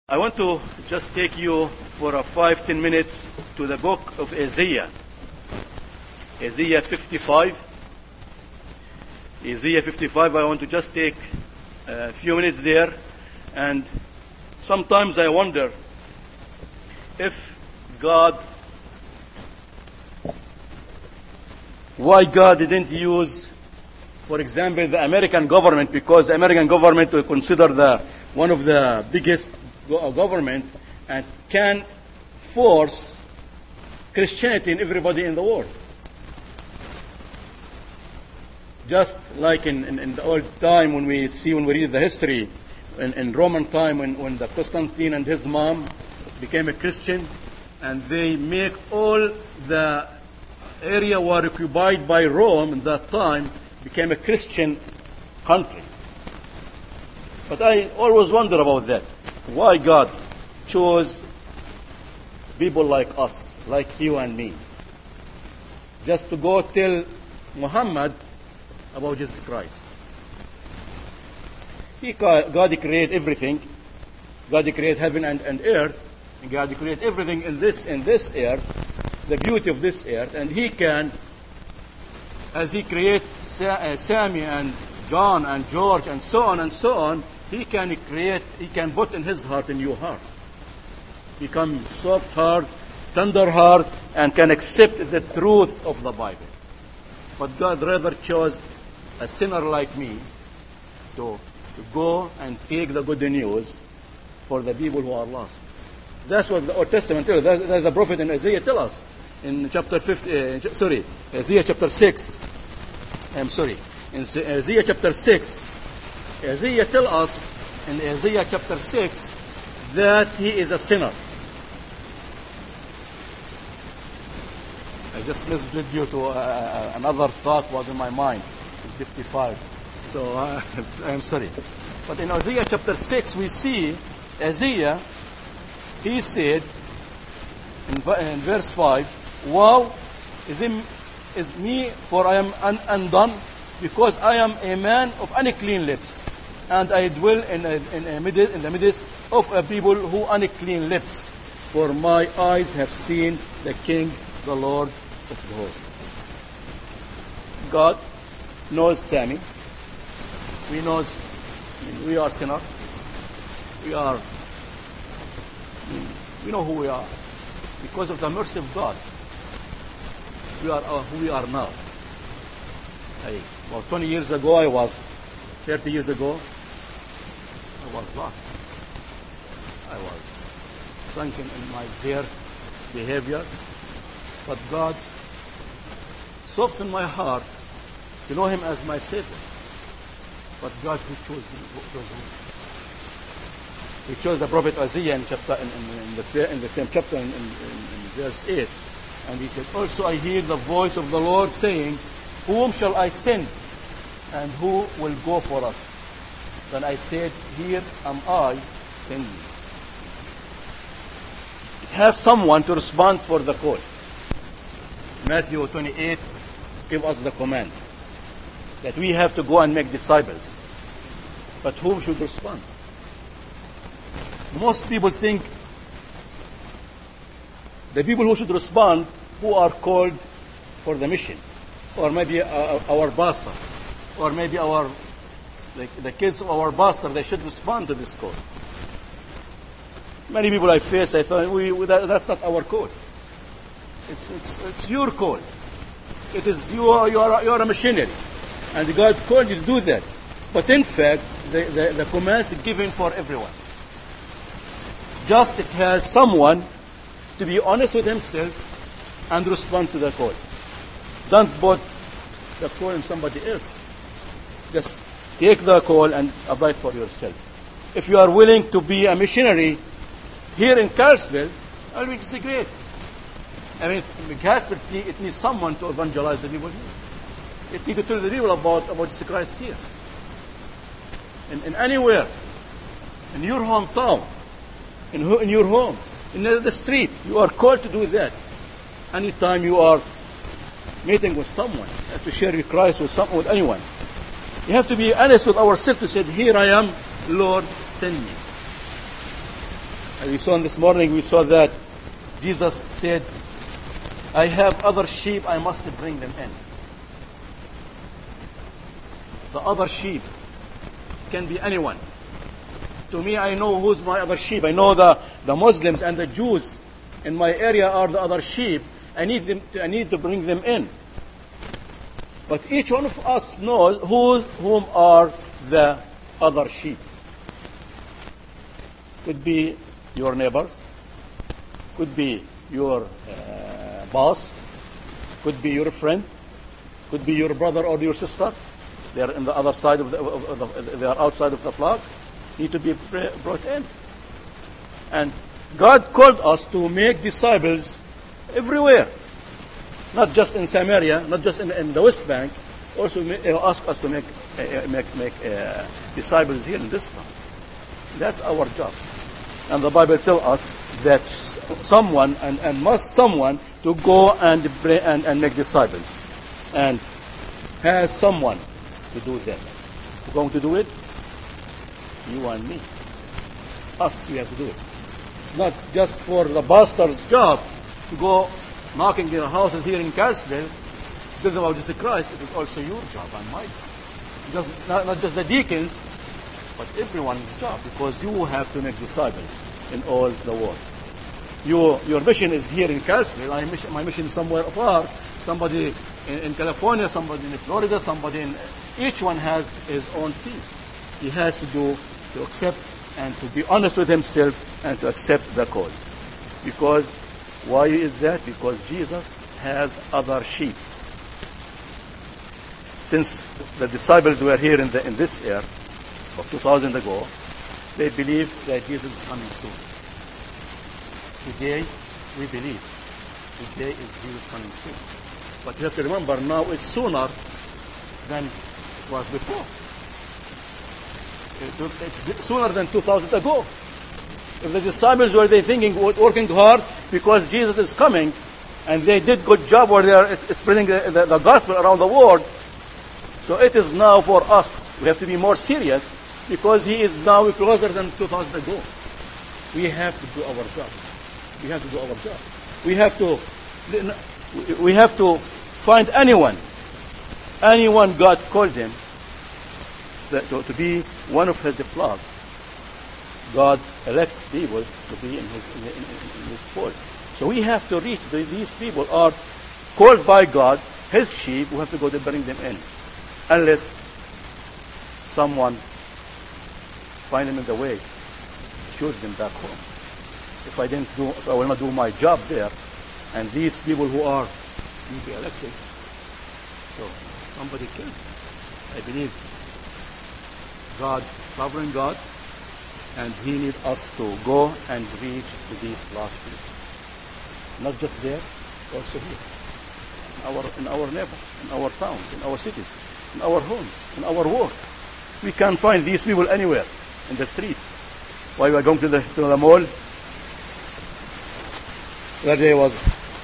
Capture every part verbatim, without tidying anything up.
I want to just take you for a five, ten minutes to the book of Isaiah. Isaiah fifty-five. Isaiah fifty-five, I want to just take a few minutes there. And sometimes I wonder if God, why God didn't use, for example, the American government, because the American government is considered the, one of the biggest government and can force Christianity in everybody in the world. Just like in, in, in the old time when we see, when we read the history, in, in Roman time when, when the Constantine and his mom became a Christian, and they make all the area were occupied by Rome in that time became a Christian country. But I always wonder about that. Why God chose people like us, like you and me, just to go tell Muhammad about Jesus Christ. He, God created everything. God created heaven and, and earth. And God created everything in this in this earth, the beauty of this earth. And He can, as He created Sa- uh, Sammy and John and George and so on and so on, He can create, He can put in His heart a new heart. Become soft heart, tender heart, and can accept the truth of the Bible. But God rather chose a sinner like me to, to go and take the good news for the people who are lost. That's what the Old Testament tells us. That's the prophet in Isaiah tells us in chapter fifty. Uh, sorry, Isaiah chapter six. I'm sorry, in Isaiah chapter six. Isaiah tells us in Isaiah chapter six that he is a sinner. I just misled you to uh, another thought was in my mind, fifty-five. So uh, I'm sorry. But in Isaiah chapter six we see Isaiah, he said in, in verse five, "Woe is, him, is me, for I am un, undone, because I am a man of unclean lips, and I dwell in, a, in, a mid, in the midst of a people who unclean lips. For my eyes have seen the King, the Lord of the hosts." God knows Sammy. We knows we are sinners. We are. We know who we are. Because of the mercy of God, we are uh, who we are now. I, well, twenty years ago I was, thirty years ago, I was lost. I was sunken in my bare behavior. But God softened my heart to know Him as my Savior. But God who chose me, who chose me. He chose the prophet Isaiah in chapter in, in, in the in the same chapter in, in, in verse eight, and he said, "Also I hear the voice of the Lord saying, Whom shall I send, and who will go for us? Then I said, Here am I, send me." It has someone to respond for the call. Matthew twenty-eight gives us the command that we have to go and make disciples. But whom should respond? Most people think the people who should respond who are called for the mission, or maybe uh, our pastor, or maybe our the, the kids of our pastor, they should respond to this call. Many people I face, I thought we, we, that, that's not our call. It's it's it's your call. It is you are you are you are a missionary, and God called you to do that. But in fact, the the, the command is given for everyone. Just it has someone to be honest with himself and respond to the call. Don't put the call in somebody else. Just take the call and apply it for yourself. If you are willing to be a missionary here in Carlsville, that will be great. I mean, in Carlsville, it needs someone to evangelize the people here. It needs to tell the people about, about Jesus Christ here. In, in anywhere, in your hometown, in, in your home, in the street, you are called to do that. Anytime you are meeting with someone, you have to share your Christ with someone, with anyone. You have to be honest with ourselves to say, "Here I am, Lord, send me." And we saw this morning, we saw that Jesus said, I have other sheep, I must bring them in. The other sheep can be anyone. To me, I know who's my other sheep. I know the, the Muslims and the Jews in my area are the other sheep. I need them to, I need to bring them in. But each one of us knows who's, whom are the other sheep. Could be your neighbors, could be your uh, boss, could be your friend, could be your brother or your sister. They are on the other side of the, of the they are outside of the flock. Need to be brought in. And God called us to make disciples everywhere, not just in Samaria, not just in, in the West Bank. Also, ask us to make uh, make make uh, disciples here in this town. That's our job. And the Bible tells us that someone and, and must someone to go and, and and make disciples, and has someone to do that. Who's going to do it? You and me. Us, we have to do it. It's not just for the pastor's job to go knocking their houses here in Carlsbad, tell them about Jesus Christ. It is also your job and my job. Just, not, not just the deacons, but everyone's job, because you have to make disciples in all the world. You, your mission is here in Carlsbad. My mission, my mission is somewhere far. Somebody in, in California, somebody in Florida, somebody in... Each one has his own field. He has to do, to accept and to be honest with himself and to accept the call. Because, why is that? Because Jesus has other sheep. Since the disciples were here in, the, in this year, of two thousand ago, they believed that Jesus is coming soon. Today, we believe. Today is Jesus coming soon. But you have to remember, now it's sooner than it was before. It's sooner than two thousand ago. If the disciples were they thinking, working hard because Jesus is coming, and they did good job where they are spreading the, the, the gospel around the world, so it is now for us. We have to be more serious because he is now closer than two thousand ago. We have to do our job. We have to do our job. We have to, we have to find anyone, anyone God called him that, to, to be one of his flock. God elect people to be in his, in, in, in his fold. So we have to reach the, these people are called by God, his sheep. We have to go to bring them in, unless someone find them in the way, shoot them back home. If I didn't do, if I will not do my job there, and these people who are will be elected, so somebody killed them. I believe God, sovereign God, and he needs us to go and reach to these lost people. Not just there, also here. In our, in our neighbors, in our towns, in our cities, in our homes, in our work. We can find these people anywhere, in the street. While we are going to the, to the mall, the other day was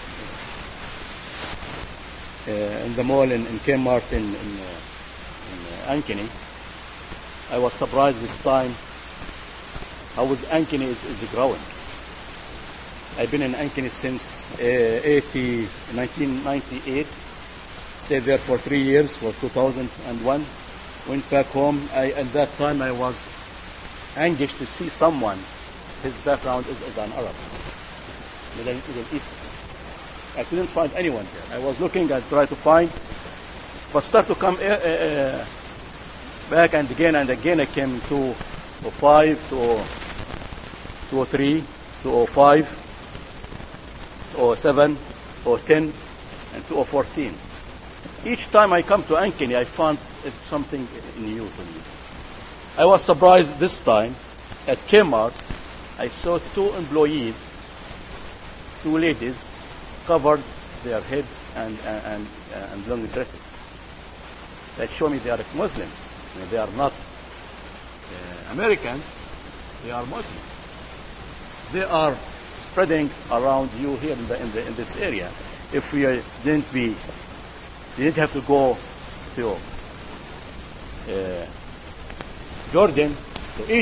uh, in the mall in, in Kmart in, in, uh, in uh, Ankeny. I was surprised this time how was Ankeny is, is growing. I've been in Ankeny since uh, nineteen ninety-eight. Stayed there for three years, for two thousand one. Went back home. I, at that time I was anxious to see someone. His background is, is an Arab, Middle, Middle East. I couldn't find anyone there. I was looking, I tried to find, but start to come uh, uh, back and again and again. I came to oh five, to two oh three, two oh five, two oh seven, two oh ten, and two oh fourteen. Each time I come to Ankeny, I found something new to me. I was surprised this time at Kmart. I saw two employees, two ladies, covered their heads and and and long dresses. That show me they are Muslims. I mean, they are not uh, Americans. They are Muslims. They are spreading around you here in the in, the, in this area. If we uh, didn't be, we didn't have to go to uh, Jordan, to Egypt,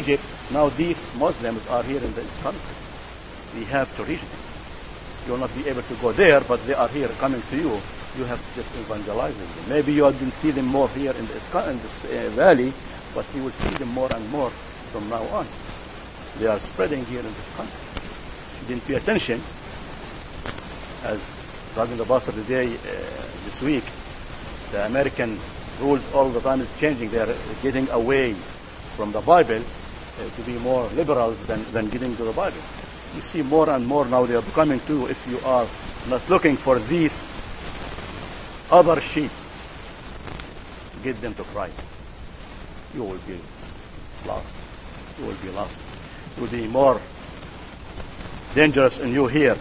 Now these Muslims are here in this country. We have to reach them. You will not be able to go there, but they are here coming to you. You have to just evangelize them. Maybe you didn't see them more here in this, in this uh, valley, but you will see them more and more from now on. They are spreading here in this country. You didn't pay attention, as talking the pastor today, uh, this week, the American rules all the time is changing. They are getting away from the Bible uh, to be more liberals than, than getting to the Bible. You see more and more now they are becoming too, if you are not looking for these other sheep, get them to Christ. You will be lost. You will be lost. It will be more dangerous in you here.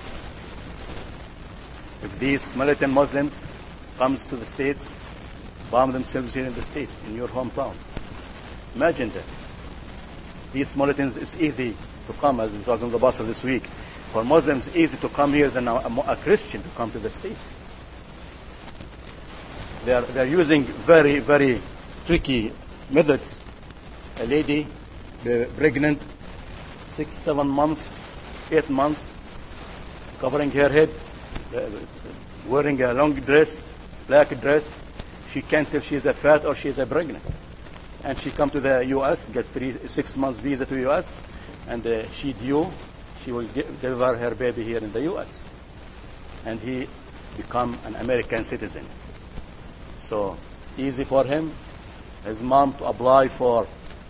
If these militant Muslims comes to the States, bomb themselves here in the States, in your hometown. Imagine that. These militants, it's easy to come, as we talked to the pastor this week. For Muslims, it's easy to come here than a, a Christian to come to the States. They are, they are using very, very tricky methods. A lady, uh, pregnant, six, seven months, eight months, covering her head, uh, wearing a long dress, black dress. She can't tell she is a fat or she is a pregnant. And she come to the U S, get three, six months visa to U S, and uh, she due, she will give, deliver her baby here in the U S. And he become an American citizen. So easy for him, his mom to apply for,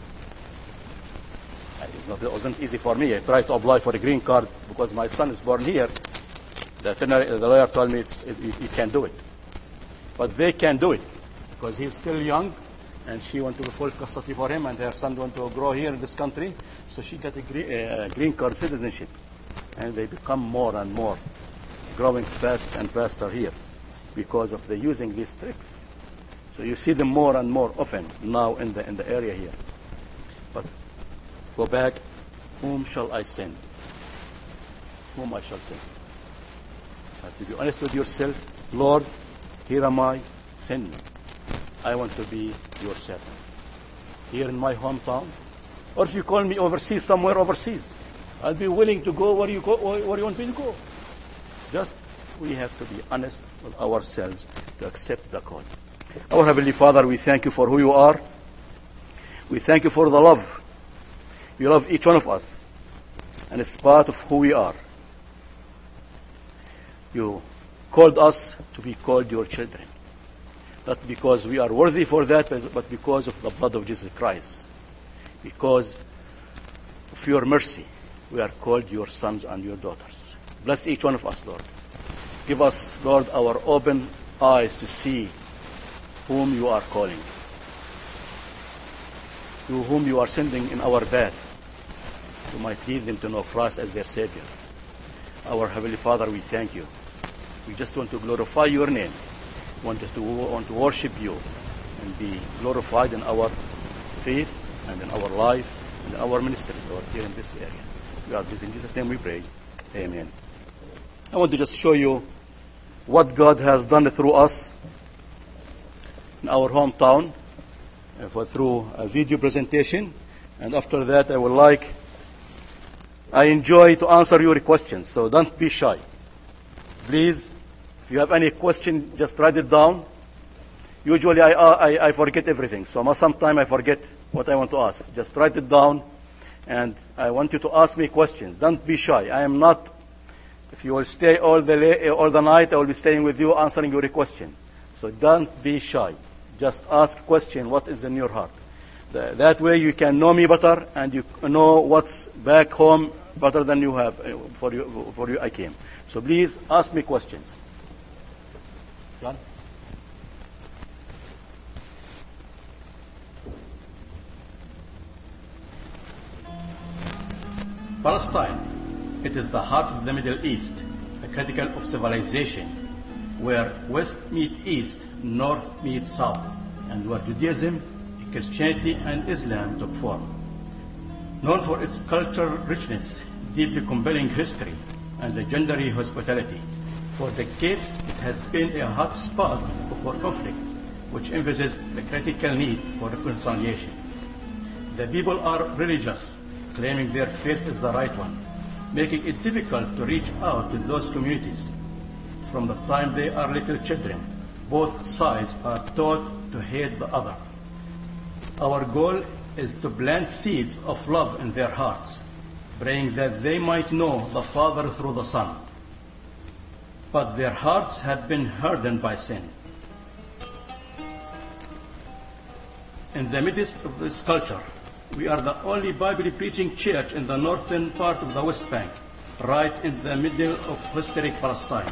it wasn't easy for me. I tried to apply for a green card because my son is born here. The, the lawyer told me it's, it, you, you can't do it. But they can do it because he's still young and she wants to be full custody for him and her son wants to grow here in this country. So she got a green, uh, green card citizenship. And they become more and more growing fast and faster here because of the using these tricks. So you see them more and more often now in the, in the area here. But go back, whom shall I send? Whom I shall send? But to be honest with yourself, Lord, here am I, send me. I want to be your servant. Here in my hometown, or if you call me overseas, somewhere overseas, I'll be willing to go where you go, where you want me to go. Just, we have to be honest with ourselves to accept the call. Our Heavenly Father, we thank you for who you are. We thank you for the love. You love each one of us, and it's part of who we are. You called us to be called your children. Not because we are worthy for that, but because of the blood of Jesus Christ. Because of your mercy, we are called your sons and your daughters. Bless each one of us, Lord. Give us, Lord, our open eyes to see whom you are calling, to whom you are sending in our path, to might lead them to know Christ as their Savior. Our Heavenly Father, we thank you. We just want to glorify your name. We want us to want to worship you and be glorified in our faith and in our life and in our ministry, Lord, here in this area. We ask this in Jesus' name we pray. Amen. I want to just show you what God has done through us in our hometown uh, for, through a video presentation. And after that, I would like, I enjoy to answer your questions, so don't be shy. Please, if you have any question, just write it down. Usually I, I, I forget everything, so sometimes I forget what I want to ask. Just write it down, and I want you to ask me questions. Don't be shy. I am not, if you will stay all the, all the night, I will be staying with you answering your question. So don't be shy. Just ask question, what is in your heart. The, that way you can know me better, and you know what's back home better than you have, uh, for you, for you I came. So please ask me questions. John? Palestine, it is the heart of the Middle East, a critical of civilization, where West meets East, North meets South, and where Judaism, Christianity, and Islam took form. Known for its cultural richness, deeply compelling history, and legendary hospitality, for decades it has been a hot spot for conflict, which emphasizes the critical need for reconciliation. The people are religious, claiming their faith is the right one, making it difficult to reach out to those communities. From the time they are little children, both sides are taught to hate the other. Our goal is to plant seeds of love in their hearts, praying that they might know the Father through the Son. But their hearts have been hardened by sin. In the midst of this culture, we are the only Bible-preaching church in the northern part of the West Bank, right in the middle of historic Palestine.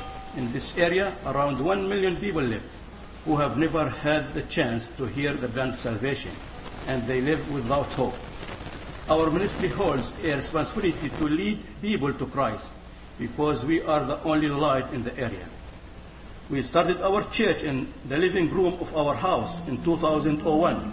In this area, around one million people live who have never had the chance to hear the plan of salvation, and they live without hope. Our ministry holds a responsibility to lead people to Christ because we are the only light in the area. We started our church in the living room of our house in two thousand one.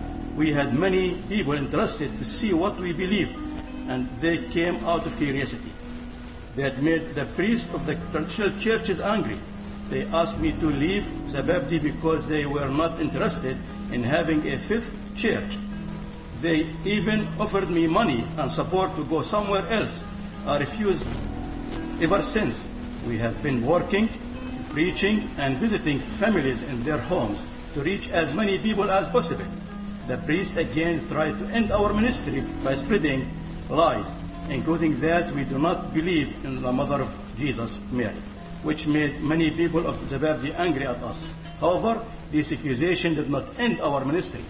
We had many people interested to see what we believed, and they came out of curiosity. They had made the priests of the traditional churches angry. They asked me to leave Zababdi because they were not interested in having a fifth church. They even offered me money and support to go somewhere else. I refused. Ever since, we have been working, preaching, and visiting families in their homes to reach as many people as possible. The priest again tried to end our ministry by spreading lies, including that we do not believe in the mother of Jesus, Mary, which made many people of Zababdi angry at us. However, this accusation did not end our ministry.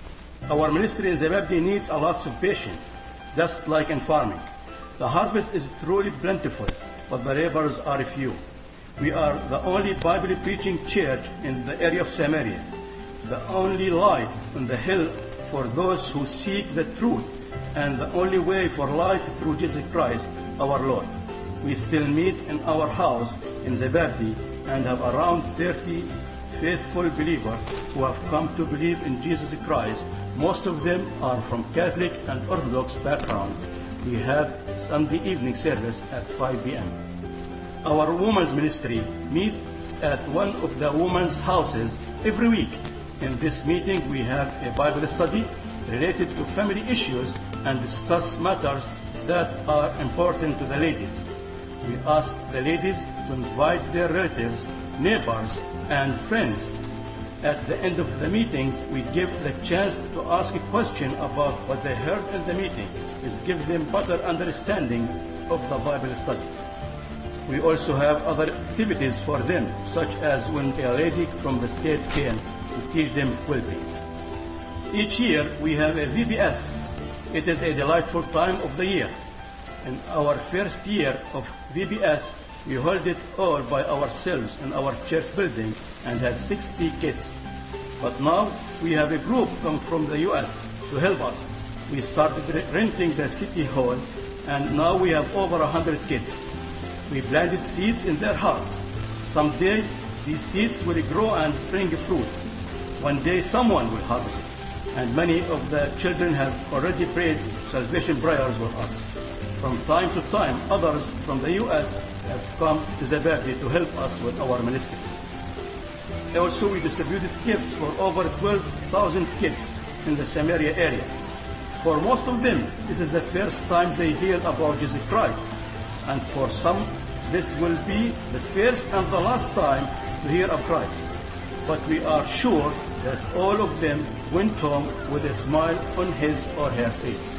Our ministry in Zababdi needs a lot of patience, just like in farming. The harvest is truly plentiful, but the laborers are few. We are the only Bible-preaching church in the area of Samaria, the only light on the hill for those who seek the truth, and the only way for life through Jesus Christ, our Lord. We still meet in our house in Zababdi and have around thirty faithful believers who have come to believe in Jesus Christ. Most of them are from Catholic and Orthodox background. We have Sunday evening service at five p m Our women's ministry meets at one of the women's houses every week. In this meeting, we have a Bible study related to family issues and discuss matters that are important to the ladies. We ask the ladies to invite their relatives, neighbors, and friends. At the end of the meetings, we give the chance to ask a question about what they heard in the meeting. This gives them better understanding of the Bible study. We also have other activities for them, such as when a lady from the state came to teach them quilting. Each year, we have a V B S. It is a delightful time of the year. In our first year of V B S, we held it all by ourselves in our church building and had sixty kids. But now we have a group come from the U S to help us. We started renting the city hall, and now we have over one hundred kids. We planted seeds in their hearts. Someday, these seeds will grow and bring fruit. One day, someone will harvest it. And many of the children have already prayed salvation prayers for us. From time to time, others from the U S have come to Zababdi to help us with our ministry. Also, we distributed gifts for over twelve thousand kids in the Samaria area. For most of them, this is the first time they hear about Jesus Christ. And for some, this will be the first and the last time to hear of Christ. But we are sure that all of them went home with a smile on his or her face.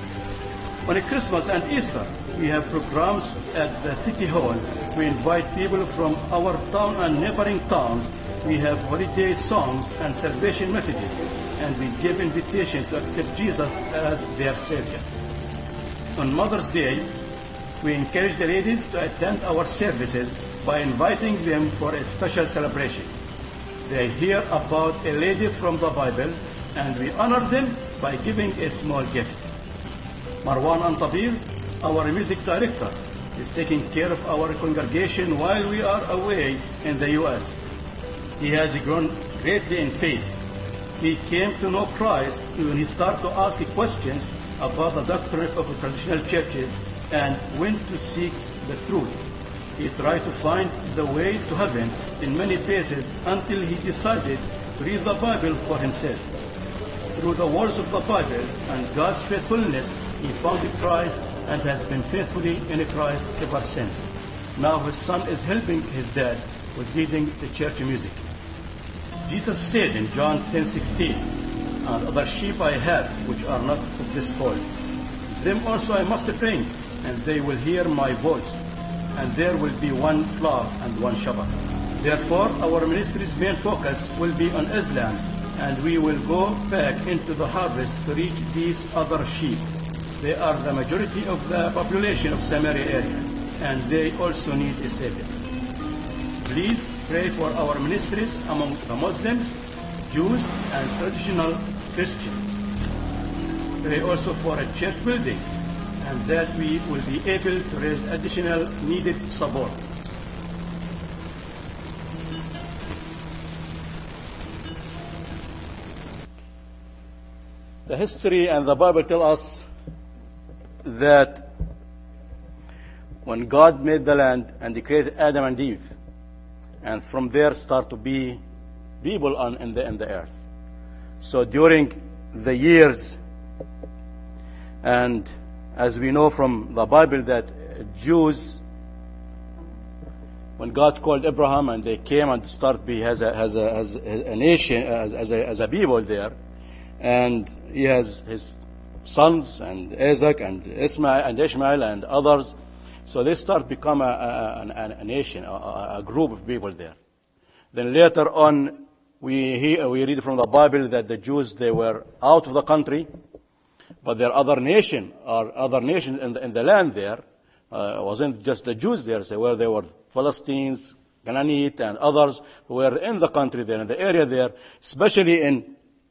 On Christmas and Easter, we have programs at the City Hall. We invite people from our town and neighboring towns. We have holiday songs and salvation messages, and we give invitation to accept Jesus as their Savior. On Mother's Day, we encourage the ladies to attend our services by inviting them for a special celebration. They hear about a lady from the Bible, and we honor them by giving a small gift. Marwan Antabir, our music director, is taking care of our congregation while we are away in the U S. He has grown greatly in faith. He came to know Christ when he started to ask questions about the doctrine of the traditional churches and went to seek the truth. He tried to find the way to heaven in many places until he decided to read the Bible for himself. through the words of the Bible and God's faithfulness, he founded Christ and has been faithfully in Christ ever since. Now his son is helping his dad with leading the church music. Jesus said in John ten sixteen, and other sheep I have which are not of this fold. Them also I must bring, and they will hear my voice, and there will be one flock and one shepherd. Therefore, our ministry's main focus will be on Islam, and we will go back into the harvest to reach these other sheep. They are the majority of the population of Samaria area, and they also need a savior. Please pray for our ministries among the Muslims, Jews, and traditional Christians. Pray also for a church building, and that we will be able to raise additional needed support. The history and the Bible tell us that when God made the land and he created Adam and Eve, and from there start to be people on in the in the earth. So during the years, and as we know from the Bible that Jews, when God called Abraham and they came and start be as a as a as a nation as, as a as a people there, and he has his sons and Isaac and Ismail and Ishmael and others. So they start become a, a, a, a nation, a, a group of people there. Then later on, we hear, we read from the Bible that the Jews, they were out of the country, but there are other nation or other nations in the, in the land there. Uh, it wasn't just the Jews there. So where they were Philistines, Canaanite, and others who were in the country there, in the area there, especially in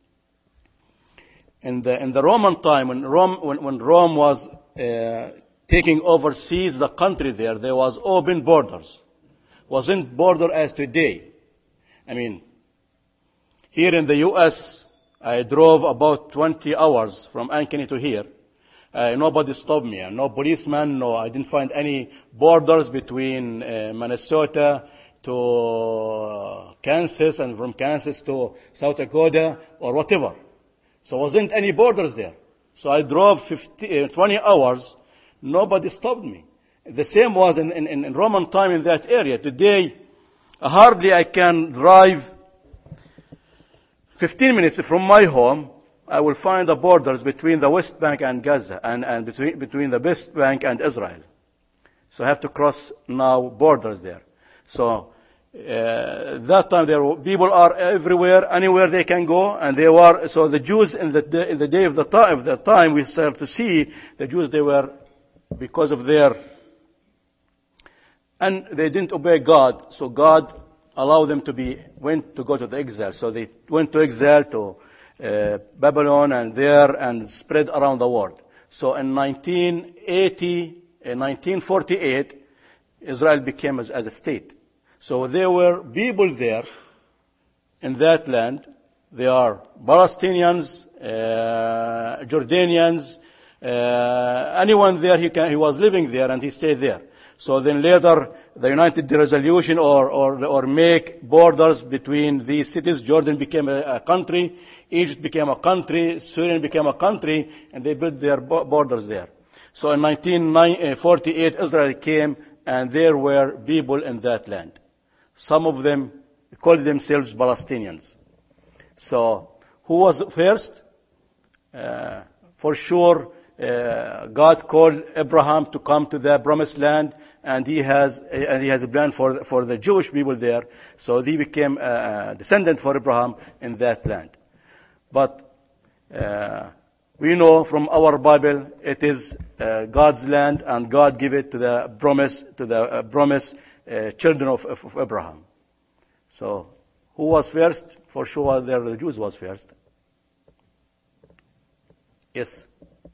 in the in the Roman time when Rome when, when Rome was uh, taking overseas the country there, there was open borders. Wasn't border as today. I mean, here in the U S, I drove about twenty hours from Ankeny to here. Uh, nobody stopped me. No policeman, no, I didn't find any borders between uh, Minnesota to Kansas and from Kansas to South Dakota or whatever. So wasn't any borders there. So I drove fifty, uh, twenty hours. Nobody stopped me. The same was in, in, in Roman time in that area. Today, hardly I can drive fifteen minutes from my home. I will find the borders between the West Bank and Gaza, and, and between, between the West Bank and Israel. So I have to cross now borders there. So uh, that time there were, people are everywhere, anywhere they can go, and they were. So the Jews in the in the day of the time, of the time we start to see the Jews, they were, because of their, and they didn't obey God, so God allowed them to be, went to go to the exile. So they went to exile to uh, Babylon and there and spread around the world. So in nineteen eighty, in nineteen forty-eight, Israel became as, as a state. So there were people there in that land. They are Palestinians, uh, Jordanians, Uh, anyone there, he, can, he was living there and he stayed there. So then later, the United Resolution or, or, or make borders between these cities. Jordan became a, a country, Egypt became a country, Syria became a country, and they built their borders there. So in nineteen forty-eight, Israel came, and there were people in that land. Some of them called themselves Palestinians. So who was first? Uh, for sure, Uh, God called Abraham to come to the promised land, and he has uh, and he has a plan for for the Jewish people there. So they became a descendant for Abraham in that land. But uh, we know from our Bible it is uh, God's land, and God gave it to the promise to the uh, promised uh, children of, of, of Abraham. So who was first? For sure, there the Jews was first. Yes.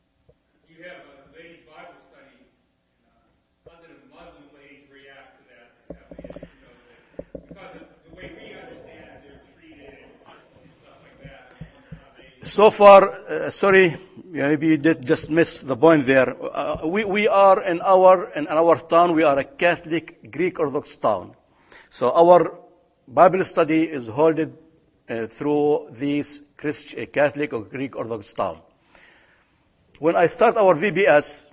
So far, uh, sorry, maybe you did just miss the point there. Uh, we, we are in our, in our town, we are a Catholic Greek Orthodox town. So our Bible study is held uh, through these Christ, a Catholic or Greek Orthodox town. When I start our V B S,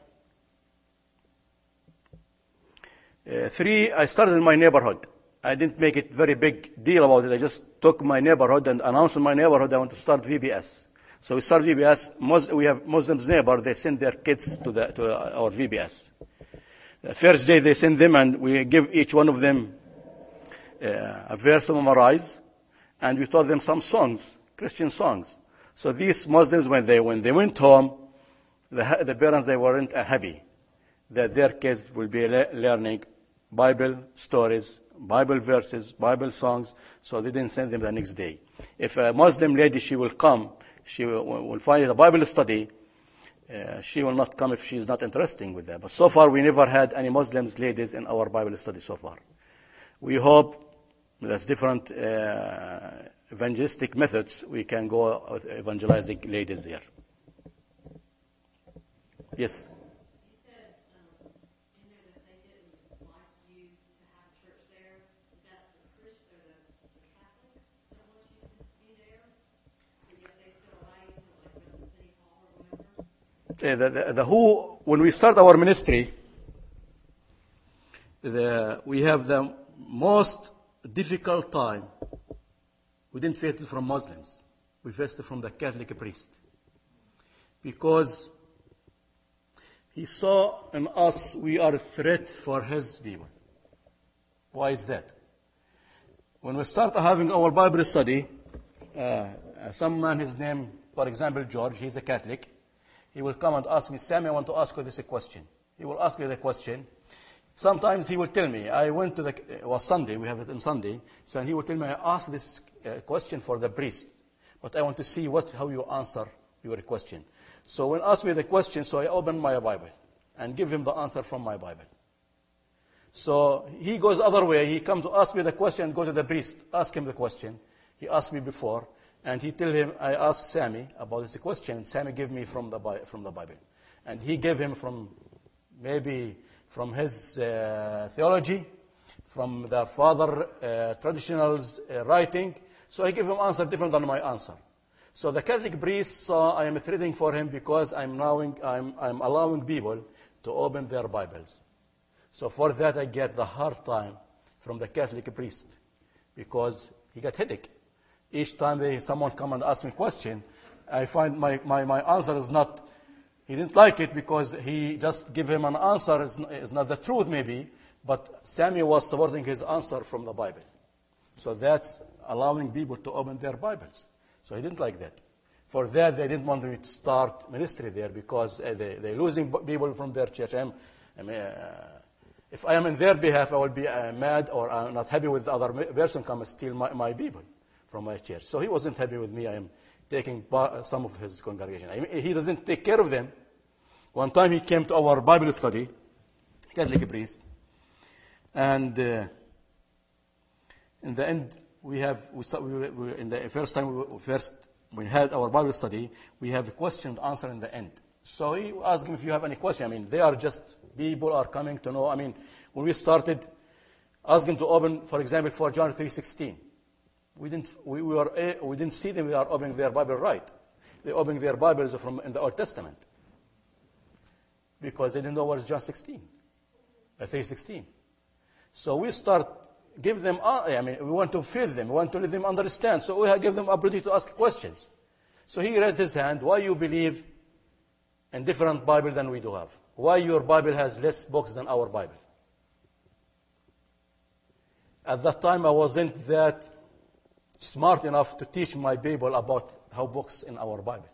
uh, three, I started in my neighborhood. I didn't make it very big deal about it. I just took my neighborhood and announced in my neighborhood I want to start V B S. So we start V B S. Mus- we have Muslims neighbor. They send their kids to the to our V B S. The first day they send them, and we give each one of them uh, a verse to memorize, and we taught them some songs, Christian songs. So these Muslims, when they when they went home, the the parents they weren't happy that their kids will be le- learning Bible stories, Bible verses, Bible songs. So they didn't send them the next day. If a Muslim lady, she will come, she will, will find a Bible study. Uh, she will not come if she is not interested with that. But so far, we never had any Muslims ladies in our Bible study so far. We hope there's different uh, evangelistic methods we can go with evangelizing ladies there. Yes? You said um, in there that they didn't like you to have church there. Is that the Christian or the, the Catholics that want you to be there? But yet they still allow you to like go to the city hall or whatever? Uh, the, the, the who, when we start our ministry, the, we have the most difficult time. We didn't face it from Muslims. We faced it from the Catholic priest. Because he saw in us, we are a threat for his people. Why is that? When we start having our Bible study, uh, some man, his name, for example, George, he's a Catholic. He will come and ask me, Sammy, I want to ask you this question. He will ask me the question. Sometimes he will tell me, I went to the, it was Sunday, we have it on Sunday, so he will tell me, I asked this uh, question for the priest, but I want to see what, how you answer your question. So when ask me the question, so I open my Bible and give him the answer from my Bible. So he goes other way, he come to ask me the question, go to the priest, ask him the question. He asked me before, and he tell him, I asked Sammy about this question, and Sammy gave me from the, from the Bible. And he gave him from, maybe from his uh, theology, from the father uh, traditional's uh, writing. So I give him answer different than my answer. So the Catholic priest saw I am threatening for him because I'm, allowing, I'm, I'm allowing people to open their Bibles. So for that I get the hard time from the Catholic priest because he got headache. Each time they, someone come and ask me a question, I find my, my, my answer is not, he didn't like it because he just give him an answer. It's not, it's not the truth maybe, but Samuel was supporting his answer from the Bible. So that's allowing people to open their Bibles. So he didn't like that. For that, they didn't want me to start ministry there because uh, they, they're losing people from their church. I'm, I mean, uh, if I am in their behalf, I will be uh, mad or I'm not happy with the other person come and steal my, my people from my church. So he wasn't happy with me. I am taking some of his congregation. I mean, he doesn't take care of them. One time he came to our Bible study, Catholic priest, and uh, in the end, we have, we, we, we, in the first time, we, first we had our Bible study, we have a question and answer in the end. So he asked him if you have any question. I mean, they are just, people are coming to know. I mean, when we started, asked him to open, for example, for John three sixteen. We didn't, we, we, were, we didn't see them, they are opening their Bible right. They opening their Bibles from in the Old Testament. Because they didn't know what is John sixteen, uh, three sixteen. So we start, give them, I mean, we want to feed them, we want to let them understand. So we give them opportunity to ask questions. So he raised his hand, why you believe in different Bible than we do have? Why your Bible has less books than our Bible? At that time, I wasn't that smart enough to teach my people about how books in our Bible.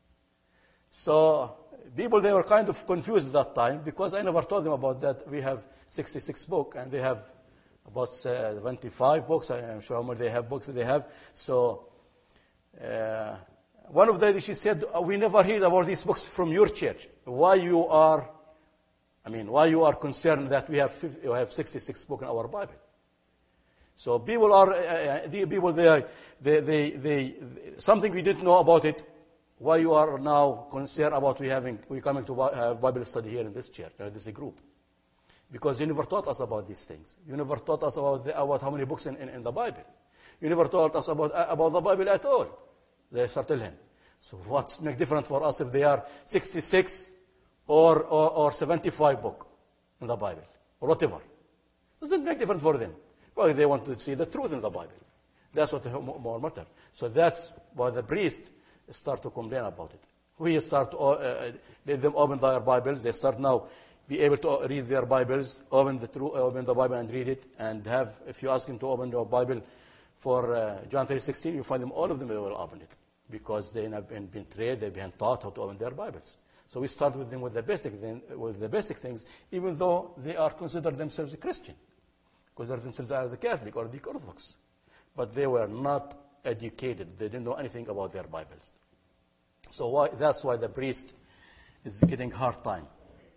So people, they were kind of confused at that time because I never told them about that. We have sixty-six books and they have about uh, twenty-five books. I am sure how many they have books they have. So uh, one of them, she said, we never heard about these books from your church. Why you are, I mean, why you are concerned that we have fifty, we have sixty-six books in our Bible? So people are, uh, the people, they, they, they, they, something we didn't know about it. Why you are now concerned about we having, we coming to have Bible study here in this church, uh, this group? Because you never taught us about these things. You never taught us about the, about how many books in, in, in the Bible. You never taught us about about the Bible at all. They start telling him. So what's make different for us if they are sixty-six or, or, or seventy-five book in the Bible, or whatever? Doesn't make difference for them. Well, they want to see the truth in the Bible. That's what more matter. So that's why the priest start to complain about it. We start to uh, let them open their Bibles. They start now be able to read their Bibles, open the true, open the Bible and read it, and have. If you ask them to open your Bible for uh, John three sixteen, you find them all of them they will open it because they have been, been trained, they've been taught how to open their Bibles. So we start with them with the basic thing, with the basic things, even though they are considered themselves a Christian, consider themselves as a Catholic or the Orthodox, but they were not educated. They didn't know anything about their Bibles. So why, that's why the priest is getting hard time.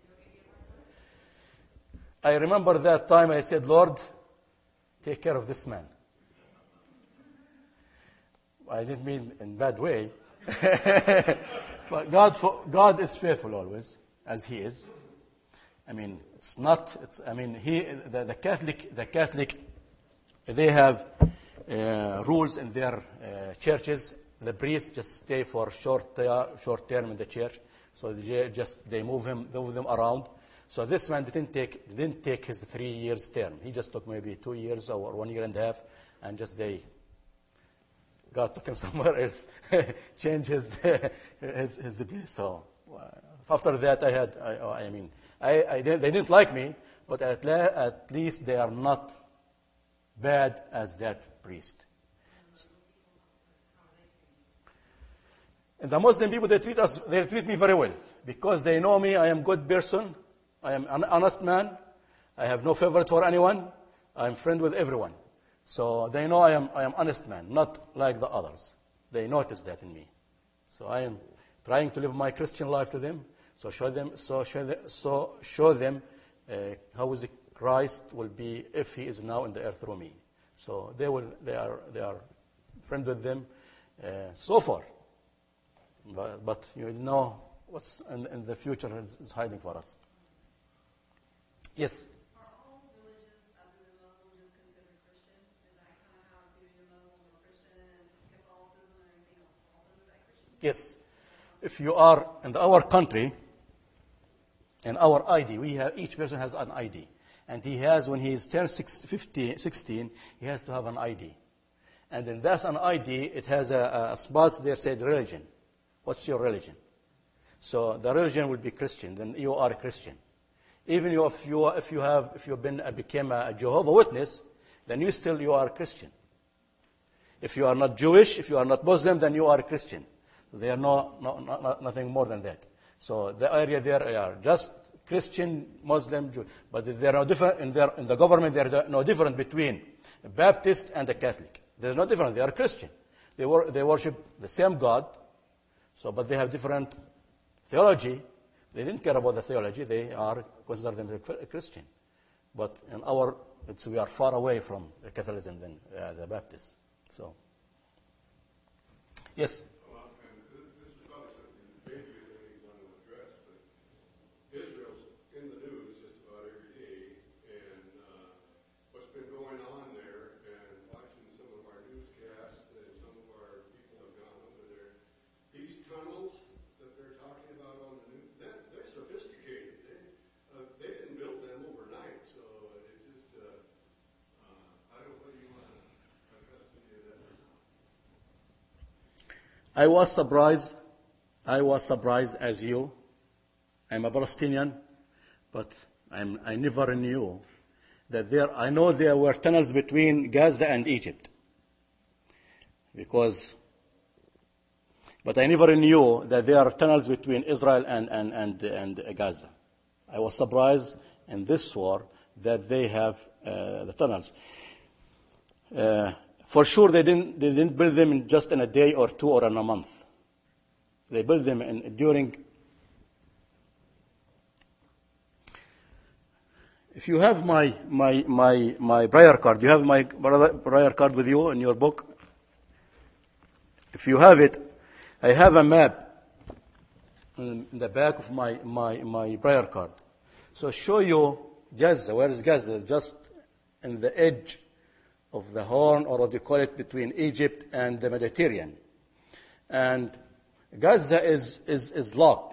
I remember that time I said, Lord, take care of this man. I didn't mean in a bad way. But God, for, God is faithful always, as He is. I mean, it's not. It's. I mean, He, the, the Catholic, the Catholic, they have uh, rules in their uh, churches. The priests just stay for short, uh, short term in the church, so they just they move him, move them around. So this man didn't take didn't take his three years term. He just took maybe two years or one year and a half, and just they. God took him somewhere else, change his, his his place. So after that, I had, I, I mean, I, I didn't, they didn't like me, but at, la, at least they are not bad as that priest. And the Muslim people, they treat us, they treat me very well because they know me. I am a good person. I am an honest man. I have no favorite for anyone. I am friend with everyone. So they know I am I am honest man, not like the others. They notice that in me. So I am trying to live my Christian life to them. So show them, so show them, so show them uh, how is Christ will be if He is now in the earth through me. So they will, they are, they are friend with them uh, so far. But, but you know what's in, in the future is, is hiding for us. Yes. Yes. If you are in our country, in our I D, we have, each person has an I D. And he has, when he is turned sixteen, he has to have an I D. And then that's an I D, it has a, a spot there said religion. What's your religion? So the religion will be Christian, then you are a Christian. Even if you, if you have, if you've been, uh, became a Jehovah Witness, then you still, you are a Christian. If you are not Jewish, if you are not Muslim, then you are a Christian. They are no, no, no, nothing more than that. So the area there are just Christian, Muslim, Jew. But there are no different in, their, in the government. There is no difference between a Baptist and a Catholic. There is no difference. They are Christian. They wor- they worship the same God. So, but they have different theology. They didn't care about the theology. They are consider them a Christian. But in our, it's, we are far away from Catholicism than uh, the Baptists. So, yes. I was surprised. I was surprised as you. I'm a Palestinian, but I'm, I never knew that there. I know there were tunnels between Gaza and Egypt, because. But I never knew that there are tunnels between Israel and and and, and Gaza. I was surprised in this war that they have uh, the tunnels. Uh, For sure, they didn't, they didn't build them in just in a day or two or in a month. They built them in, during... If you have my, my, my, my prayer card, you have my prayer card with you in your book? If you have it, I have a map in the back of my, my, my prayer card. So show you Gaza. Where is Gaza? Just in the edge of the Horn, or what you call it, between Egypt and the Mediterranean. And Gaza is, is, is locked.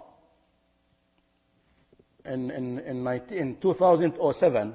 In, in, in, nineteen, in two thousand seven,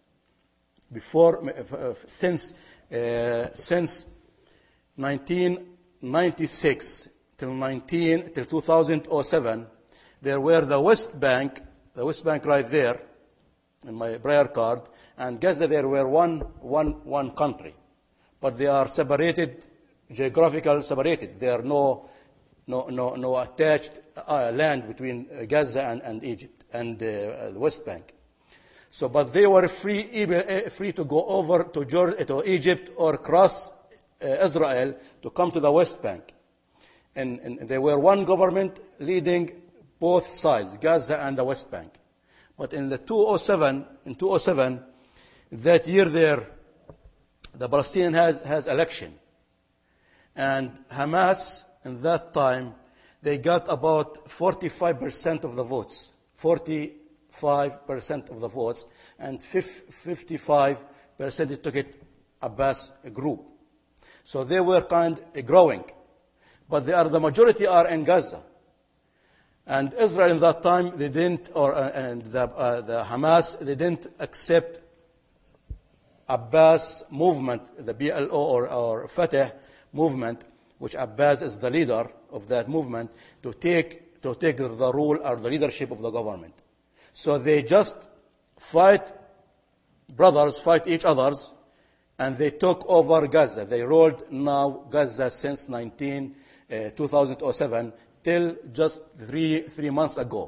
before, uh, since, uh, since nineteen ninety-six till nineteen, till two thousand seven, there were the West Bank, the West Bank right there, in my prayer card, and Gaza there were one, one, one country. But they are separated, geographical separated. There are no, no, no, no attached uh, land between uh, Gaza and, and Egypt and uh, the West Bank. So, but they were free, uh, free to go over to, Georgia, to Egypt or cross uh, Israel to come to the West Bank. And, and there were one government leading both sides, Gaza and the West Bank. But in the two thousand seven, in two thousand seven, that year there, the Palestinian has, has election. And Hamas, in that time, they got about forty-five percent of the votes. forty-five percent of the votes. And fifty-five percent it took it Abbas group. So they were kind of growing. But they are, the majority are in Gaza. And Israel in that time, they didn't, or uh, and the, uh, the Hamas, they didn't accept Abbas movement, the B L O or, or Fatah movement, which Abbas is the leader of that movement, to take to take the rule or the leadership of the government. So they just fight, brothers fight each others, and they took over Gaza. They ruled now Gaza since nineteen, uh, two thousand seven till just three three months ago.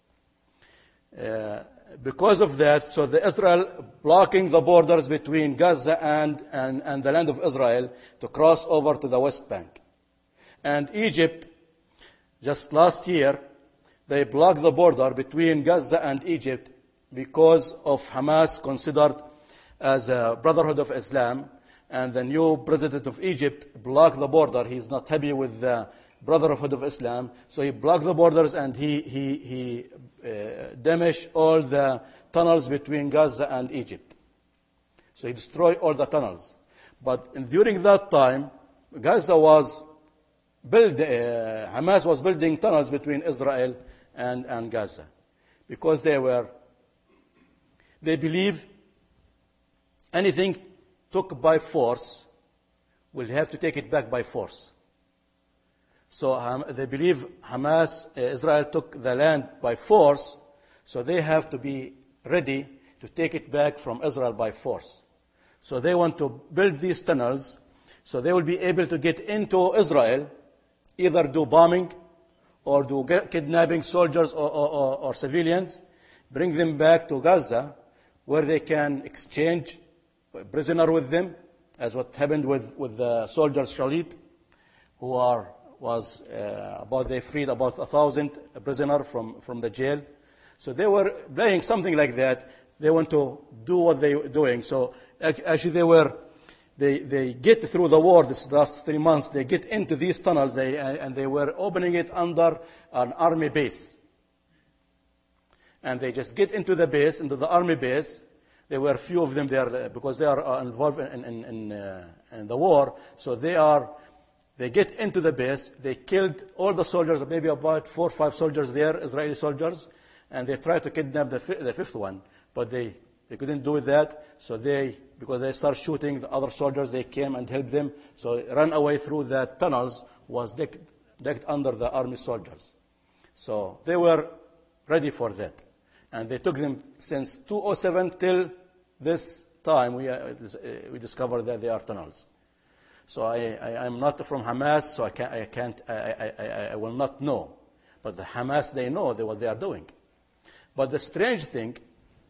Uh, because of that, so the Israel blocking the borders between Gaza and, and, and the land of Israel to cross over to the West Bank. And Egypt, just last year, they blocked the border between Gaza and Egypt because of Hamas considered as a Brotherhood of Islam, and the new president of Egypt blocked the border. He's not happy with the Brotherhood of Islam, so he blocked the borders and he, he, he uh, damaged all the tunnels between Gaza and Egypt. So he destroyed all the tunnels. But in, during that time, Gaza was build, uh, Hamas was building tunnels between Israel and, and Gaza, because they were, they believe anything took by force will have to take it back by force. So um, they believe Hamas, uh, Israel took the land by force, so they have to be ready to take it back from Israel by force. So they want to build these tunnels so they will be able to get into Israel, either do bombing or do kidnapping soldiers or, or, or, or civilians, bring them back to Gaza, where they can exchange a prisoner with them, as what happened with, with the soldiers Shalit, who are was uh, about, they freed about a thousand prisoners from, from the jail. So they were playing something like that. They want to do what they were doing. So actually they were, they, they get through the war this last three months, they get into these tunnels, they, and they were opening it under an army base. And they just get into the base, into the army base. There were a few of them there because they are uh, involved in, in, in, uh, in the war. So they are, They get into the base, they killed all the soldiers, maybe about four or five soldiers there, Israeli soldiers, and they tried to kidnap the, the fifth one, but they, they couldn't do that, so they, because they started shooting the other soldiers, they came and helped them, so run away through the tunnels was decked, decked under the army soldiers. So they were ready for that. And they took them since two thousand seven till this time, we, uh, we discovered that they are tunnels. So I, I, I'm not from Hamas, so I can't, I, can't I, I, I will not know. But the Hamas, they know what they are doing. But the strange thing,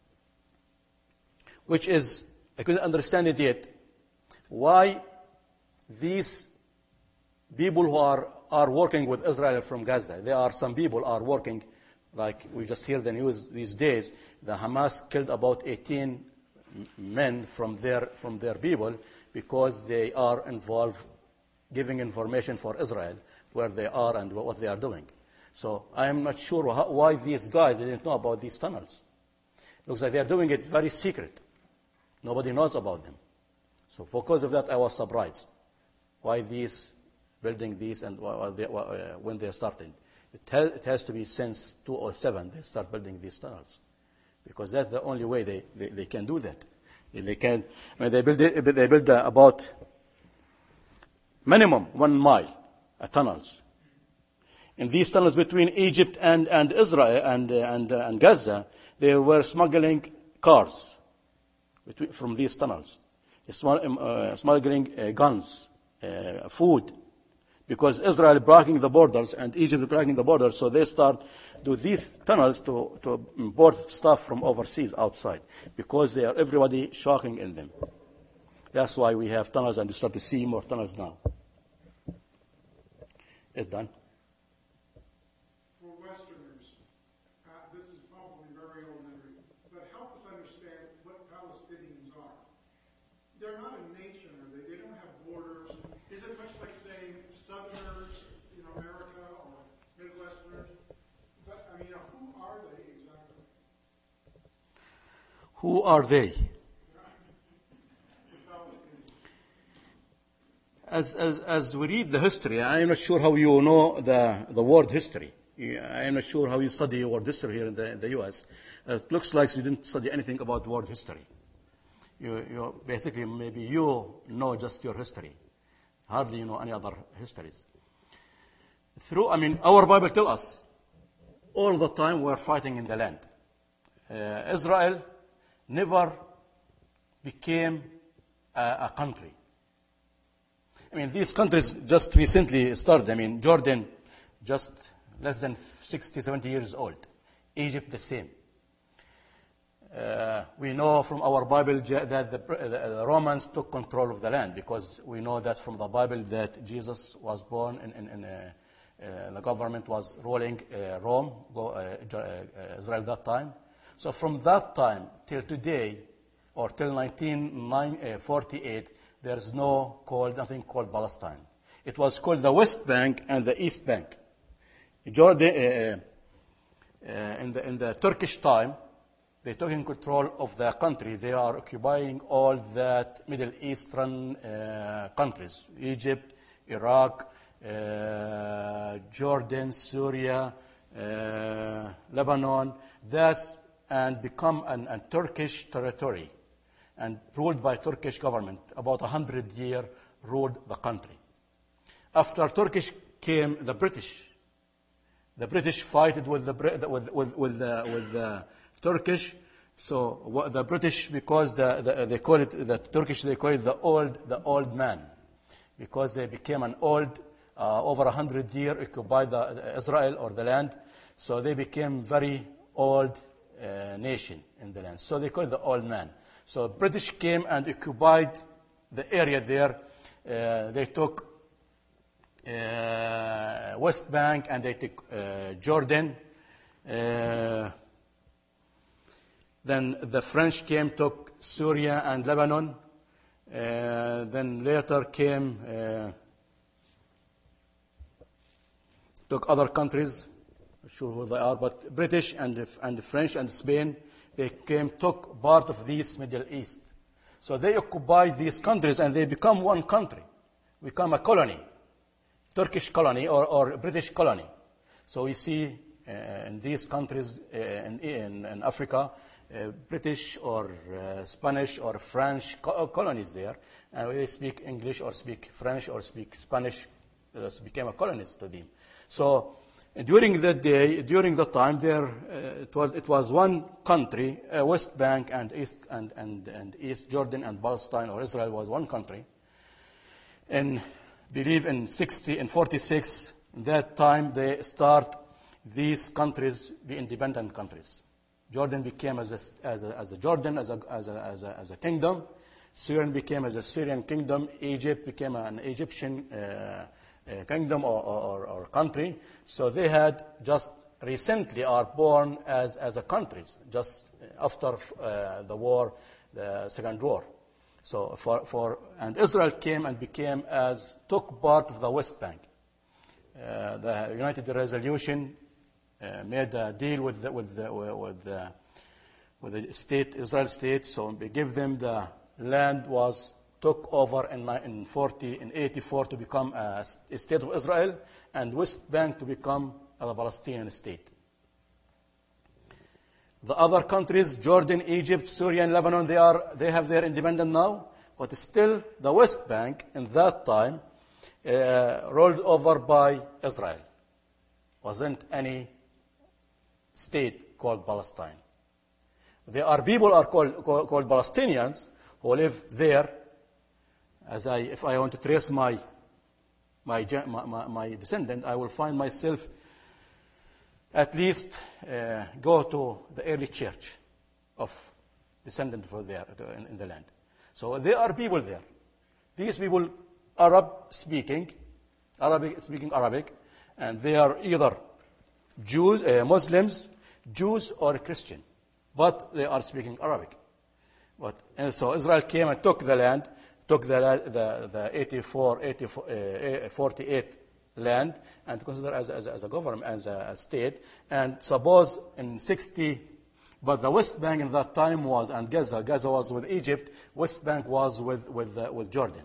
which is, I couldn't understand it yet, why these people who are, are working with Israel from Gaza, there are some people are working, like we just hear the news these days, the Hamas killed about eighteen men from their, from their people, because they are involved giving information for Israel, where they are and what they are doing. So I am not sure how, why these guys, they didn't know about these tunnels. It looks like they are doing it very secret. Nobody knows about them. So because of that, I was surprised why these building these and uh, they, uh, when they started. It has, it has to be since two thousand seven they start building these tunnels, because that's the only way they, they, they can do that. They can, I mean, they build it, they build uh, about minimum one mile uh, tunnels. In these tunnels between Egypt and, and Israel and, uh, and, uh, and Gaza, they were smuggling cars between, from these tunnels, uh, smuggling uh, guns, uh, food, because Israel blocking the borders and Egypt blocking the borders, so they start do these tunnels to, to import stuff from overseas outside, because they are everybody shocking in them. That's why we have tunnels, and you start to see more tunnels now. It's done. For Westerners, uh, this is probably very elementary, but help us understand what Palestinians are. They're not a nation, are they? They don't have borders. Is it much like saying Southerners in America or Midwesterners? But, I mean, who are they exactly? Who are they? As, as, as we read the history, I am not sure how you know the, the world history. I am not sure how you study world history here in the, in the U S. It looks like you didn't study anything about world history. You, you basically, maybe you know just your history. Hardly you know any other histories. Through, I mean, our Bible tells us all the time we're fighting in the land. Uh, Israel never became a, a country. I mean, these countries just recently started. I mean, Jordan, just less than sixty, seventy years old. Egypt, the same. Uh, we know from our Bible that the, the Romans took control of the land, because we know that from the Bible that Jesus was born in, in, in uh, uh, the government was ruling uh, Rome, go, uh, uh, Israel that time. So from that time till today, or till nineteen forty-eight, there is no called, nothing called Palestine. It was called the West Bank and the East Bank. Jordan, uh, uh, in, the, in the Turkish time, they took in control of the country. They are occupying all that Middle Eastern uh, countries, Egypt, Iraq, uh, Jordan, Syria, uh, Lebanon, that's, and become an, a Turkish territory, and ruled by Turkish government. About a hundred years ruled the country. After Turkish came the British. The British fought with the with with with the, with the Turkish. So the British, because the, the, they call it the Turkish, they call it the old the old man, because they became an old uh, over a hundred year occupied the, the Israel or the land. So they became very old uh, nation in the land. So they call it the old man. So British came and occupied the area there. Uh, they took uh, West Bank and they took uh, Jordan. Uh, then the French came, took Syria and Lebanon. Uh, then later came, uh, took other countries. Not sure who they are, but British and and French and Spain. They came, took part of this Middle East. So they occupied these countries and they become one country, become a colony, Turkish colony or, or British colony. So we see uh, in these countries uh, in, in, in Africa, uh, British or uh, Spanish or French co- colonies there, and they speak English or speak French or speak Spanish, uh, became a colonist to them. So during the day, during the time, there uh, it was it was one country, uh, West Bank and East and, and and East Jordan and Palestine or Israel was one country. And believe in sixty and forty-six, that time they start these countries be independent countries. Jordan became as a as a, as a Jordan as a as a as a as a kingdom. Syrian became as a Syrian kingdom. Egypt became an Egyptian Uh, Uh, kingdom or, or, or country. So they had just recently are born as, as a countries, just after uh, the war, the Second War. So for, for, and Israel came and became as, took part of the West Bank. Uh, the United Resolution uh, made a deal with the, with the, with the, with the state, Israel state, so we give them the land was took over in, in forty, in eighty-four to become a, a state of Israel, and West Bank to become a Palestinian state. The other countries, Jordan, Egypt, Syria, and Lebanon, they are they have their independence now, but still the West Bank in that time uh, rolled over by Israel. Wasn't any state called Palestine. There are people are called, called, called Palestinians who live there. As I, if I want to trace my, my, my, my descendant, I will find myself at least uh, go to the early church of descendant for there in, in the land. So there are people there. These people, Arab speaking, Arabic speaking Arabic, and they are either Jews, uh, Muslims, Jews, or Christian, but they are speaking Arabic. But and so Israel came and took the land, took the the, the eighty-four, eighty-four, uh, forty-eight land, and consider as as, as a government, as a, a state. And suppose in sixty, but the West Bank in that time was, and Gaza, Gaza was with Egypt. West Bank was with with uh, with Jordan.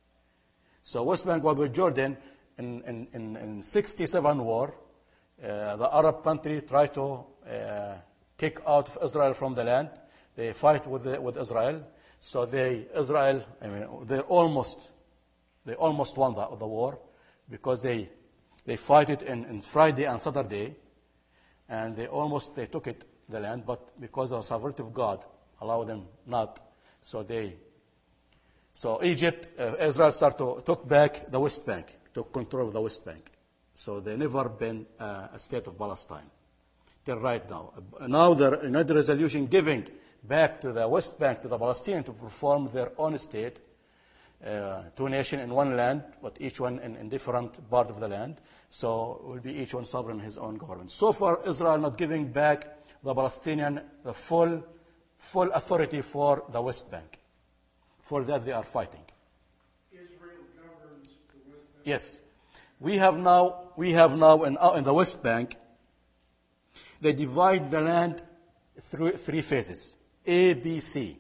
So West Bank was with Jordan in in in, in sixty-seven war. Uh, the Arab country tried to uh, kick out of Israel from the land. They fight with the, with Israel. So they Israel, I mean, they almost they almost won the, the war because they they fight it in, in Friday and Saturday, and they almost they took it the land, but because of the sovereignty of God allowed them not. So they so Egypt, uh, Israel started to took back the West Bank, took control of the West Bank. So they never been uh, a state of Palestine till right now. Now the United Resolution giving back to the West Bank, to the Palestinians, to perform their own state, uh, two nations in one land, but each one in, in different part of the land. So will be each one sovereign in his own government. So far, Israel not giving back the Palestinian the full, full authority for the West Bank. For that, they are fighting. Israel governs the West Bank. Yes. We have now, we have now in, in the West Bank, they divide the land through three phases. A, B, C.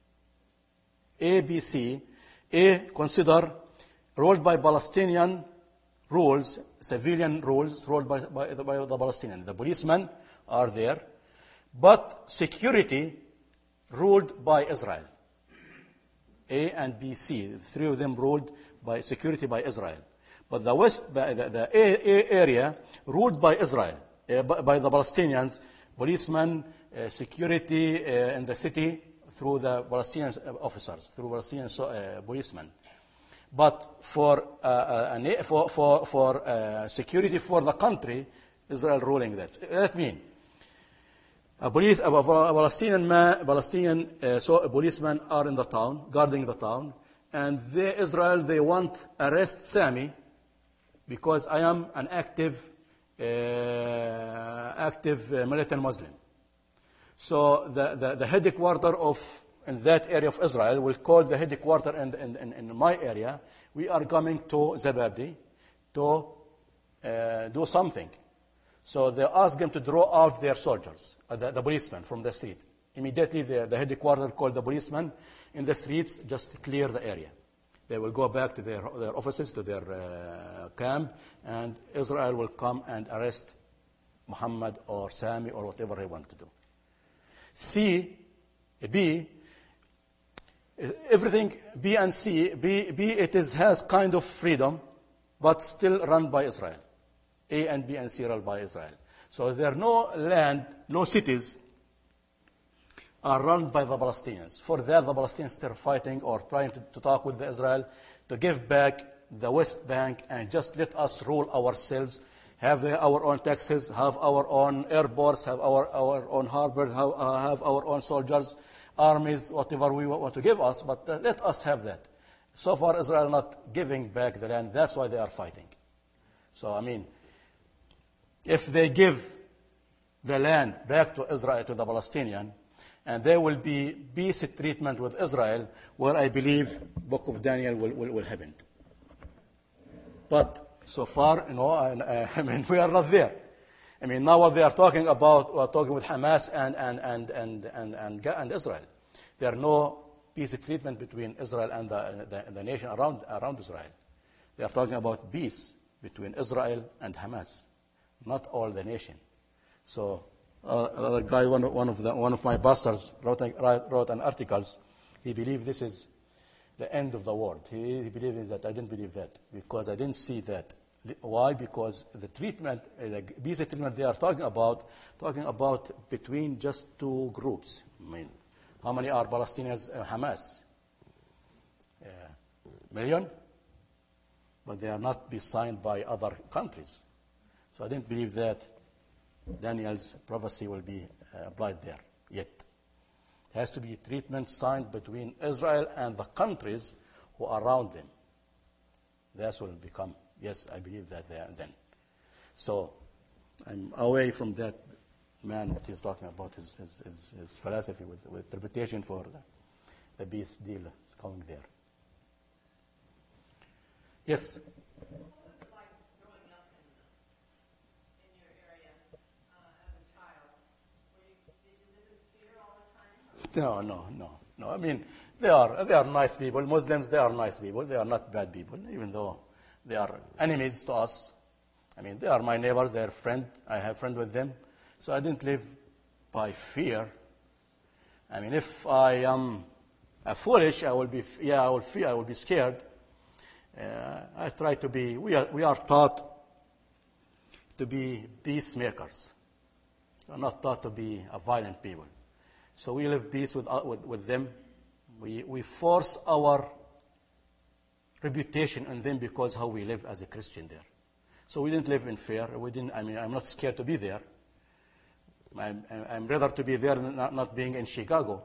A, B, C. A, consider ruled by Palestinian rules, civilian rules ruled by, by, the, by the Palestinians. The policemen are there, but security ruled by Israel. A and B, C, the three of them ruled by security by Israel. But the West, the, the A, A area ruled by Israel, uh, by, by the Palestinians, policemen, uh, security uh, in the city through the Palestinian officers, through Palestinian uh, policemen. But for uh, uh, for for, for uh, security for the country, Israel ruling that. That means a police, a Palestinian man, Palestinian uh, so a policemen are in the town, guarding the town, and they, Israel they want arrest Sami because I am an active uh, active uh, militant Muslim. So the, the, the headquarter of in that area of Israel will call the headquarter in, in, in, in my area. We are coming to Zababdi to uh, do something. So they ask them to draw out their soldiers, uh, the, the policemen from the street. Immediately the, the headquarter called the policemen in the streets just to clear the area. They will go back to their, their offices, to their uh, camp, and Israel will come and arrest Muhammad or Sami or whatever they want to do. C, B, everything, B and C, B, B it is, has kind of freedom, but still run by Israel. A and B and C run by Israel. So there are no land, no cities are run by the Palestinians. For that, the Palestinians still fighting or trying to, to talk with Israel to give back the West Bank and just let us rule ourselves, have the, our own taxes, have our own airports, have our, our own harbor, have, uh, have our own soldiers, armies, whatever we want to give us, but uh, let us have that. So far, Israel not giving back the land. That's why they are fighting. So, I mean, if they give the land back to Israel, to the Palestinian, and there will be peace treatment with Israel, where I believe Book of Daniel will, will, will happen. But so far, you know, I, I mean, we are not there. I mean, now what they are talking about, we are talking with Hamas and and and and and and, and Israel. There are no peace treatment between Israel and the, the, the nation around, around Israel. They are talking about peace between Israel and Hamas, not all the nation. So uh, another guy, one of, one of the one of my pastors, wrote, wrote an articles. He believed this is the end of the world. He, he believed that. I didn't believe that because I didn't see that. Why? Because the treatment, uh, the peace treatment they are talking about, talking about between just two groups. I mean, how many are Palestinians? Uh, Hamas, uh, million. But they are not be signed by other countries. So I didn't believe that Daniel's prophecy will be uh, applied there yet. It has to be a treatment signed between Israel and the countries who are around them. That will become, yes, I believe that there then. So I'm away from that man what he's talking about, his, his, his, his philosophy with, with interpretation for the, the peace deal is coming there. Yes? What was it like growing up in, in your area uh, as a child? Were you, did you live in fear all the time? No, no, no, no. I mean, they are they are nice people. Muslims, they are nice people. They are not bad people, even though they are enemies to us. I mean, they are my neighbors. They are friend. I have friend with them. So I didn't live by fear. I mean, if I am uh, foolish, I will be. Yeah, I will fear. I will be scared. Uh, I try to be, we are, we are taught to be peacemakers. We are not taught to be a violent people. So we live peace with, uh, with, with them. We, we force our reputation on them because how we live as a Christian there. So we didn't live in fear. We didn't, I mean, I'm not scared to be there. I'm, I'm rather to be there than not, not being in Chicago.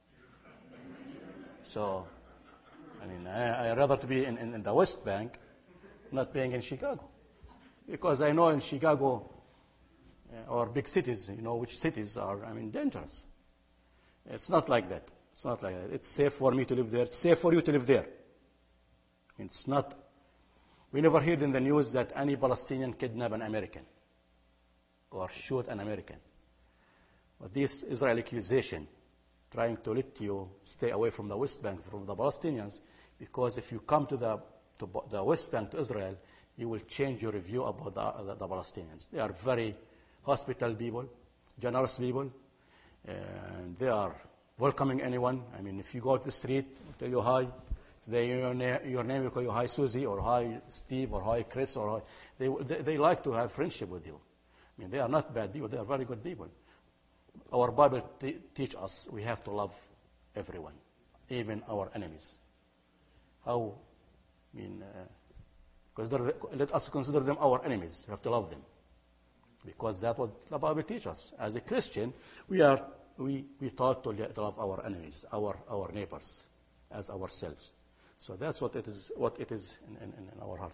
So... I mean, I, I'd rather to be in, in, in the West Bank, not being in Chicago. Because I know in Chicago, uh, or big cities, you know, which cities are, I mean, dangerous. It's not like that. It's not like that. It's safe for me to live there. It's safe for you to live there. It's not. We never heard in the news that any Palestinian kidnap an American or shoot an American. But this Israeli accusation, trying to let you stay away from the West Bank, from the Palestinians, because if you come to the to the West Bank, to Israel, you will change your view about the, the, the Palestinians. They are very hospitable people, generous people, and they are welcoming anyone. I mean, if you go to the street, tell you hi. If they your, na- your name, you call you hi Susie, or hi Steve, or hi Chris, or hi, they, they they like to have friendship with you. I mean, they are not bad people. They are very good people. Our Bible te- teach us we have to love everyone, even our enemies. How? I mean, uh, consider, let us consider them our enemies. We have to love them, because that's what the Bible teaches us. As a Christian, we are we we taught to, to love our enemies, our our neighbors, as ourselves. So that's what it is. What it is in, in, in our heart.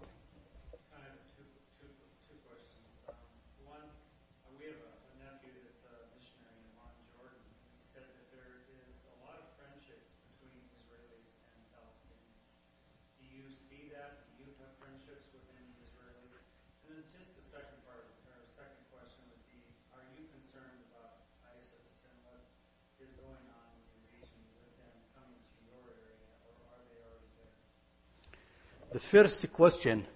The first question,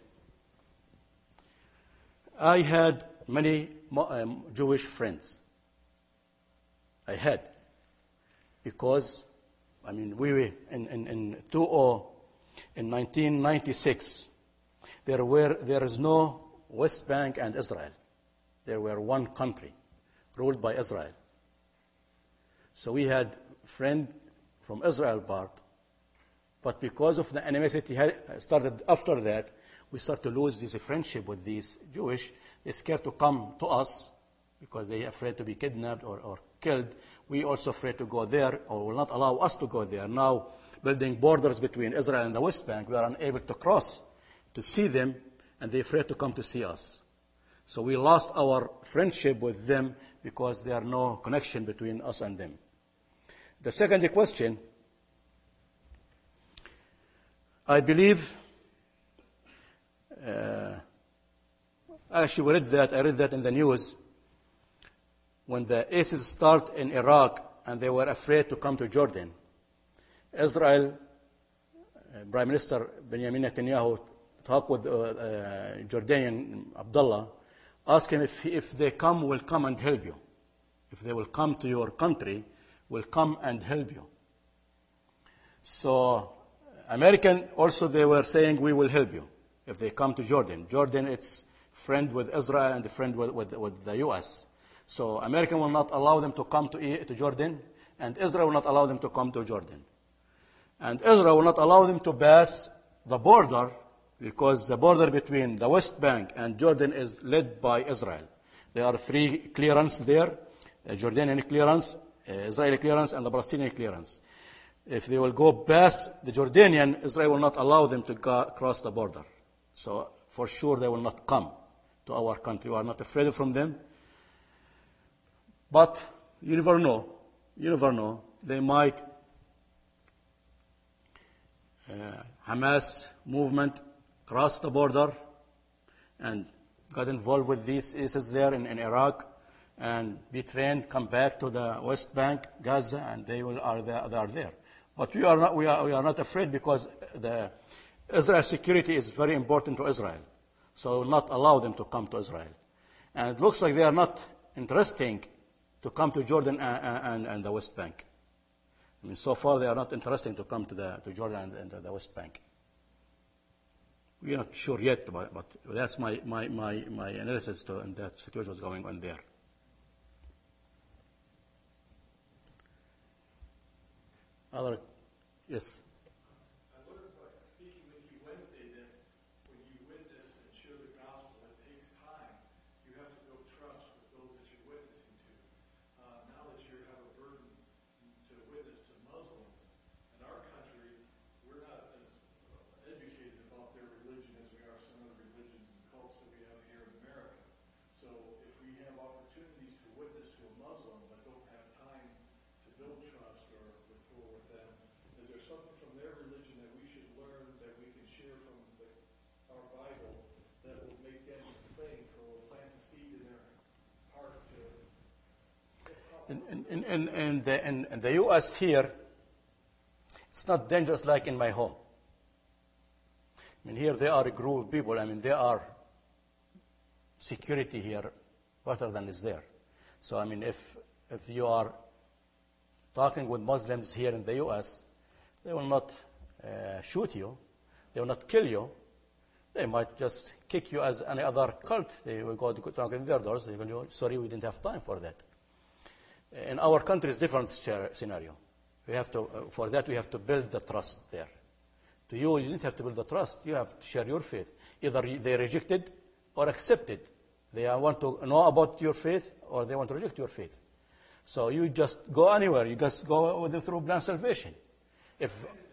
I had many um, Jewish friends. I had. Because, I mean, we were in, in, in two thousand, in nineteen ninety-six, there were, there is no West Bank and Israel. There were one country, ruled by Israel. So we had a friend from Israel part, but because of the animosity started after that, we start to lose this friendship with these Jewish. They're scared to come to us because they're afraid to be kidnapped or, or killed. We also afraid to go there, or will not allow us to go there. Now, building borders between Israel and the West Bank, we are unable to cross to see them, and they're afraid to come to see us. So we lost our friendship with them because there are no connection between us and them. The second question, I believe, uh, actually we read that, I read that in the news, when the ISIS started in Iraq and they were afraid to come to Jordan, Israel, uh, Prime Minister Benjamin Netanyahu talked with uh, uh, Jordanian Abdullah, asked him if, if they come, will come and help you. If they will come to your country, will come and help you. So American also, they were saying, we will help you if they come to Jordan. Jordan, it's friend with Israel and a friend with, with, with the U S. So American will not allow them to come to, to Jordan, and Israel will not allow them to come to Jordan. And Israel will not allow them to pass the border, because the border between the West Bank and Jordan is led by Israel. There are three clearances there, uh, Jordanian clearance, uh, Israeli clearance, and the Palestinian clearance. If they will go past the Jordanian, Israel will not allow them to go, cross the border. So for sure they will not come to our country. We are not afraid from them. But you never know. You never know. They might, uh, Hamas movement cross the border and got involved with these ISIS there in, in Iraq and be trained, come back to the West Bank, Gaza, and they will are there. They are there. But we are not. We are, we are not afraid, because the Israel security is very important to Israel. So we will not allow them to come to Israel. And it looks like they are not interested to come to Jordan and, and, and the West Bank. I mean, so far they are not interested to come to, the, to Jordan and, and the West Bank. We are not sure yet, but, but that's my, my, my, my analysis to and that situation was going on there. Other, yes. I learned by speaking with you Wednesday that when you witness and share the gospel, it takes time. You have to build trust with those that you're witnessing to. Uh, now that you have a burden to witness to Muslims, in our country, we're not as educated about their religion as we are some of the religions and cults that we have here in America. So if we have opportunities to witness to a Muslim but don't have time to build trust or rapport with them, is there something from their religion that we should learn, that we can share from the, our Bible, that will make them think or will plant the seed in their heart to... In, in, in, in, the, in, in the U S here, it's not dangerous like in my home. I mean, here they are a group of people. I mean, they are security here better than is there. So, I mean, if if you are talking with Muslims here in the U S, they will not uh, shoot you. They will not kill you. They might just kick you as any other cult. They will go to knock on their doors. They will say, sorry, we didn't have time for that. In our country, it's a different scenario. We have to, uh, for that, we have to build the trust there. To you, you didn't have to build the trust. You have to share your faith. Either they reject it or accept it. They want to know about your faith or they want to reject your faith. So you just go anywhere. You just go with them through plan salvation. If